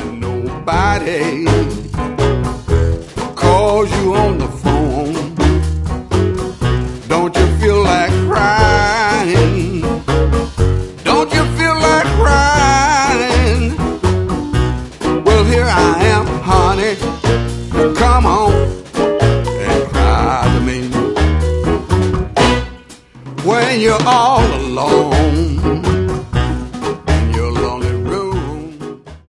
and nobody calls you on the phone, don't you feel like crying? Don't you feel like crying? Well, here I am, honey. Come on and cry to me when you're all alone.